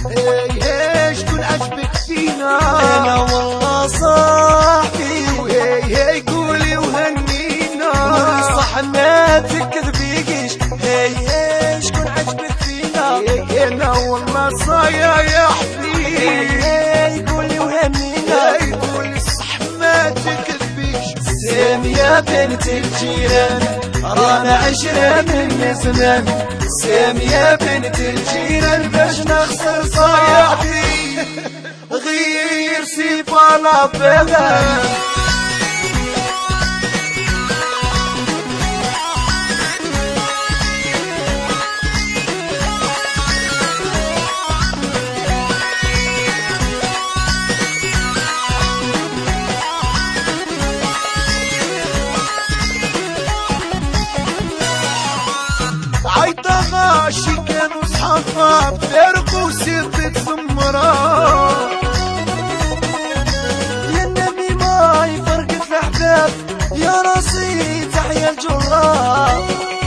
هي شكون عجبك فينا؟ انا والله صاحبي. هي قولي وهنينا، صح ما تكذبيش. هي شكون عجبك فينا؟ انا والله صايح فيك. هي قولي وهنينا. قولي الصح ما تكذبيش. سامية بنت الجيران رانا عشرة من زمان. سامية بنت الجيران باش نخسر صاحبي غير سيبا لا بلان. عيطة غاشي كانوا صحاب فارقوا سيرة زمرة. يا النبي ماي فرقة الأحباب يا راسي تحيا الجراب.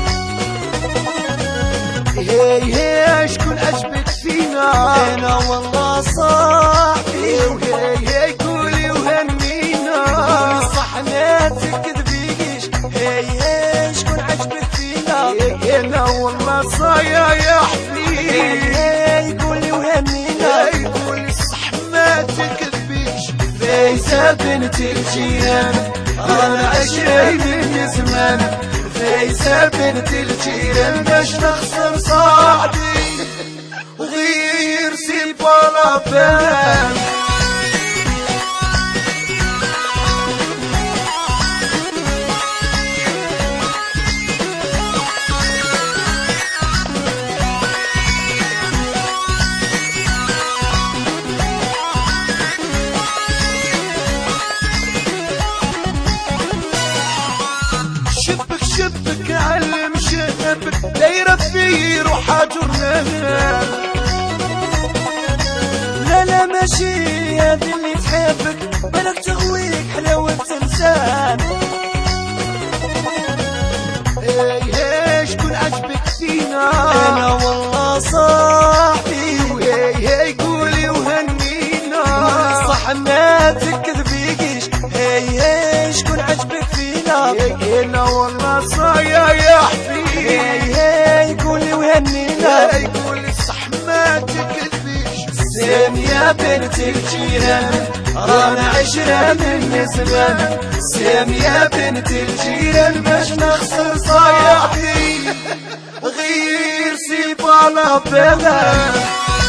هي شكون عجبك فينا؟ أنا والله صاحبي. هي قولي وهنينا، صح ما تكذبيش. هي شكون عجبك فينا؟ انا والله صايح فيك. هي قولي وهنينا. قولي الصح ما تكذبيش. فايزة بنت الجيران رانا عشرة من زمان. فايزة بنت الجيران باش نخسر صاحبي غير سيبا لا بلان. شبك علم شبك دايرة في روحها جرنان. لا ماشي هذه اللي تحبك بالك تغويك حلاوة إنسان. هي شكون عجبك فينا؟ أنا والله صاحبي. هي قولي وهنينا، صح ما تكذبيش. هي شكون عجبك فينا؟ انا والله صايح فيك. هي قولي وهنينا. قولي الصح ما تكذبيش. سامية بنت الجيران رانا عشرة من زمان. سامية بنت الجيران باش نخسر صاحبي غير سيبا لا بلان.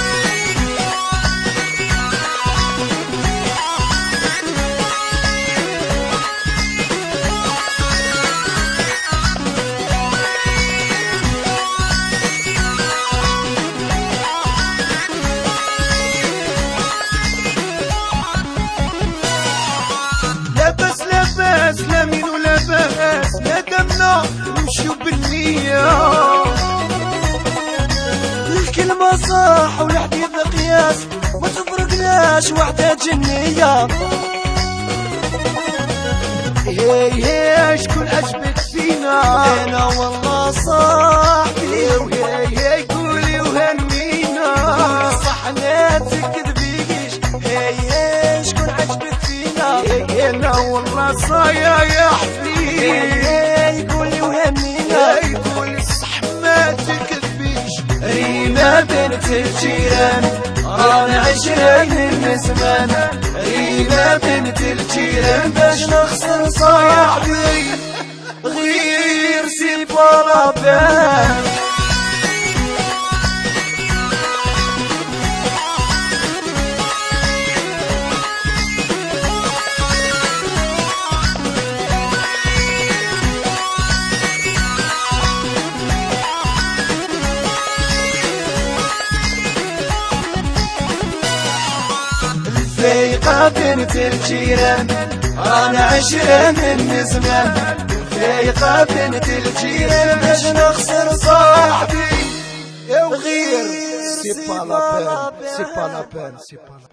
لا مين ولا باس لا دمنا نمشيو بالنية. الكلمة صح والحديث قياس ما تفرقناش وحدة جنية. هي شكون عجبك فينا؟ أنا والله صاحبي. هي قولي وهنينا، صح ما تكذبيش. هي شكون عجبك فينا؟ انا والله صايح فيك. هي قولي وهنينا. قولي الصح ما تكذبيش. ريما بنت الجيران رانا عشرة من زمان. ريما بنت الجيران باش نخسر صاحبي غير سيبا لا بلان. فايقة بنت الجيران رانا عشرة من زمان. فايقة بنت الجيران باش نخسر صاحبي غير سيبا لا بلان.